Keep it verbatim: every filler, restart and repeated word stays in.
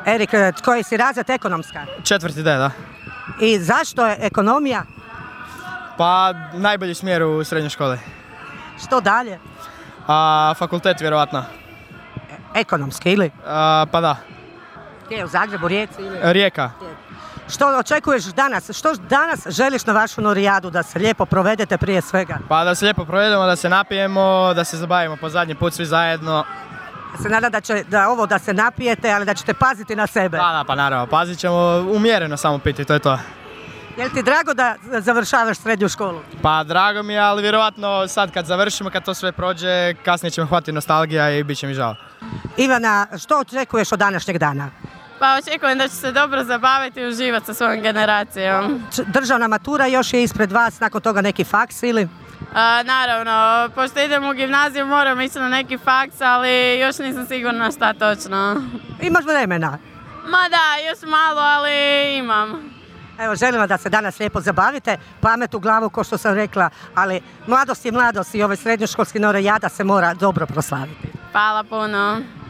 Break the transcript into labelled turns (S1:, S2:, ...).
S1: Erik, koji si razred ekonomska?
S2: Četvrti D, da.
S1: I zašto je ekonomija?
S2: Pa najbolji smjer u srednjoj školi.
S1: Što dalje?
S2: A, fakultet vjerovatno.
S1: Ekonomski ili?
S2: A, pa da.
S1: Gdje, u Zagrebu, Rijeci ili?
S2: Rijeka.
S1: Što očekuješ danas? Što danas želiš na vašu norijadu da se lijepo provedete prije svega?
S2: Pa da se lijepo provedemo, da se napijemo, da se zabavimo po zadnji put svi zajedno.
S1: Ja se nadam da će da ovo da se napijete, ali da ćete paziti na sebe.
S2: Da, da, pa naravno, pazit ćemo umjereno samo piti, to je to.
S1: Je li ti drago da završavaš srednju školu?
S2: Pa drago mi je, ali vjerovatno sad kad završimo, kad to sve prođe, kasnije će me hvatiti nostalgija i bit će mi žao.
S1: Ivana, što očekuješ od današnjeg dana?
S3: Pa očekujem da ću se dobro zabaviti i uživati sa svojom generacijom.
S1: Državna matura još je ispred vas, nakon toga neki faks ili?
S3: A, naravno, pošto idem u gimnaziju moram ići na neki faks, ali još nisam sigurna šta točno.
S1: Imaš vremena?
S3: Ma da, još malo, ali imam.
S1: Evo, želim vam da se danas lijepo zabavite, pamet u glavu, kao što sam rekla, ali mladost je mladost i ovaj srednjoškolski norijada se mora dobro proslaviti.
S3: Hvala puno.